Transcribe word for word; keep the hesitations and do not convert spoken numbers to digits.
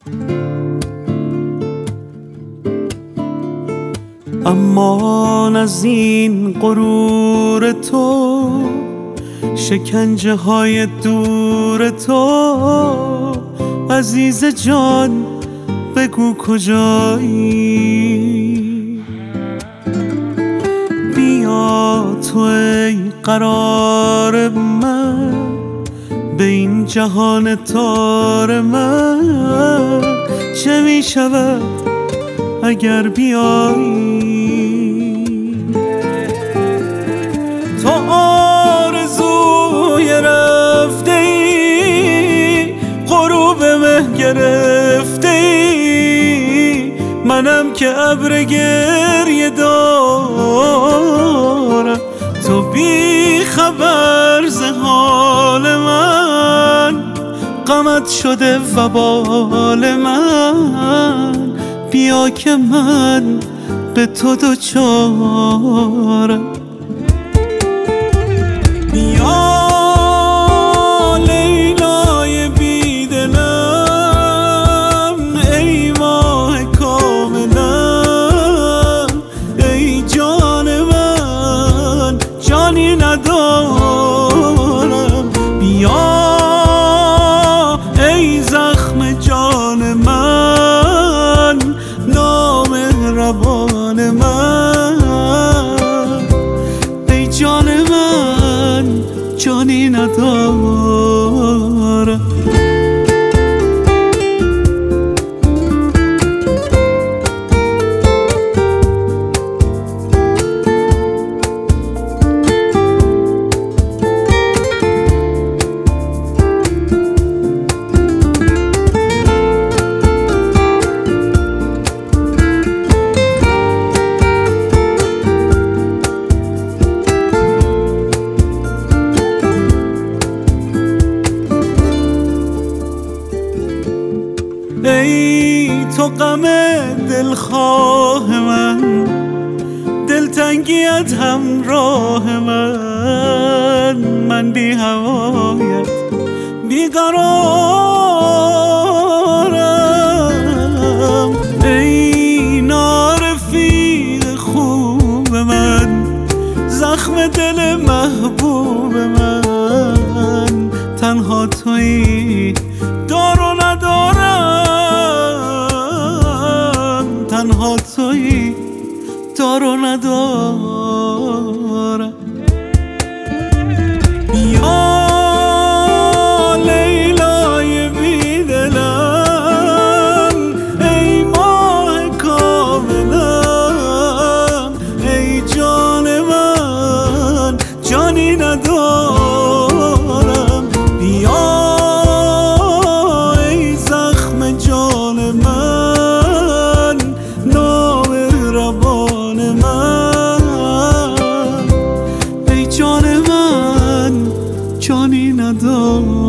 اما از این غرور تو، شکنجه های دور تو، عزیز جان بگو کجایی؟ بیا تو ای قرار من، به این جهان تار من چه می شود اگر بیایی؟ تو آرزوی رفته ای، غروب مه گرفته ای، منم که ابر گریه دارم، تو بی خبر ز حال من، غمت شده وبال من، بیا که من به تو دوچارم. بیا لیلای بیدلم، ای ماه کاملم، ای جان من جانی ندارم. بیا ای زخم جان من، نامهربان من، ای جان من جانی ندارم. ای تو غم دلخواه من، دلتنگیت همراه من، من بی هوایت بیقرارم. ای نارفیق خوب من، زخم دل محبوب من، تنها تویی دار و ندارم، تنها تویی دار و ندارم. بیا لیلای بیدلم، ای ماه کاملم، ای جان من جانی ندارم. بیا ای زخم جان من، نامهربان من، ای جان من جانی ندارم.